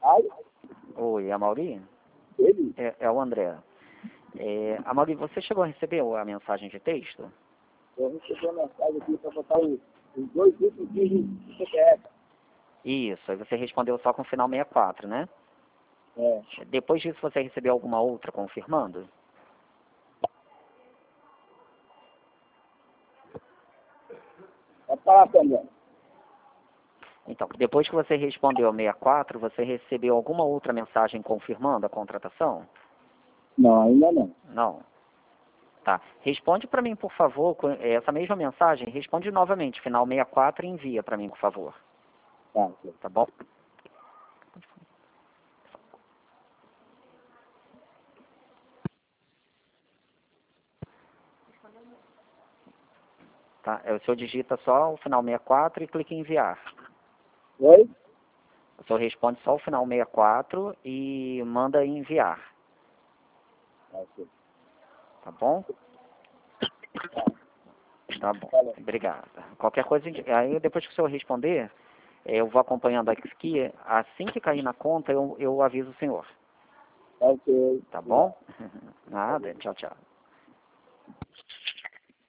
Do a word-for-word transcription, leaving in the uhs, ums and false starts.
Ai, Oi, Amaury? ele? É, é o André. É, Amaury, você chegou a receber a mensagem de texto? Eu recebi uma mensagem aqui para botar os, os dois últimos dígitos do C P F. Isso, aí você respondeu só com o final sessenta e quatro, né? É. Depois disso você recebeu alguma outra confirmando? Pode falar também. Então, depois que você respondeu a sessenta e quatro, você recebeu alguma outra mensagem confirmando a contratação? Não, ainda não. Não. Tá. Responde para mim, por favor, com essa mesma mensagem, responde novamente, final sessenta e quatro e envia para mim, por favor. Tá, ok. Tá bom? Tá? O senhor digita só o final sessenta e quatro e clica em enviar. Oi? O senhor responde só o final sessenta e quatro e manda enviar. Tá, ok. Tá bom? Tá, Tá bom. falou. Obrigado. Qualquer coisa, aí depois que o senhor responder, eh, eu vou acompanhando aqui. Assim que cair na conta, eu, eu aviso o senhor. Tá, ok. Tá Obrigado. bom? Nada. Tchau, tchau.